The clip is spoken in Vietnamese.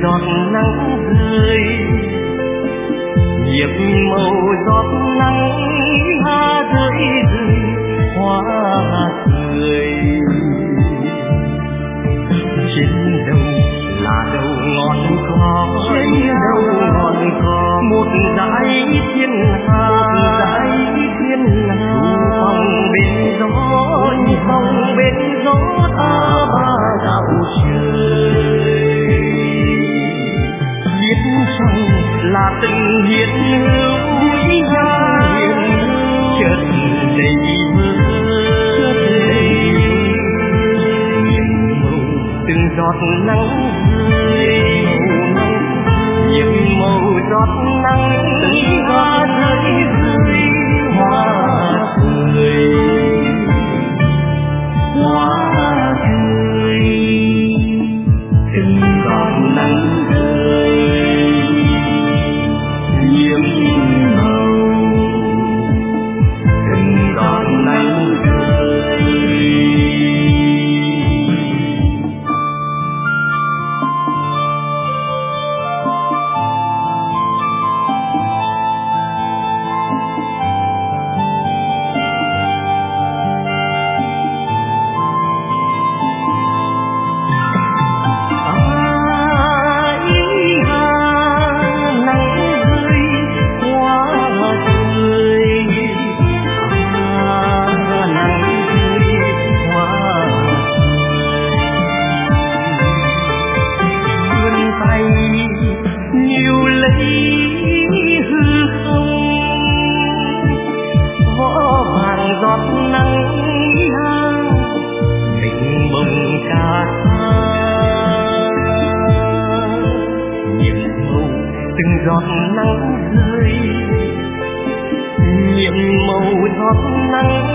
giọt nắng rơi, nhiệm màu giọt nắng hoa rơi rơi hoa cười. Trên đầu là đầu ngọn cỏ, trên đầu ngọn cỏ một dải thiên hà, phong bên gió, phong bên gió ta ba dạo trời. Biết rằng là tình hiến hữu chợt đầy từng giọt nắng rơi, những màu giọt nắng hoa rơi rơi hoa cười, hoa cười. Từng giọt nắng rơi, những màu, từng giọt nắng rơi. Giọt nắng rơi, nhiệm màu giọt nắng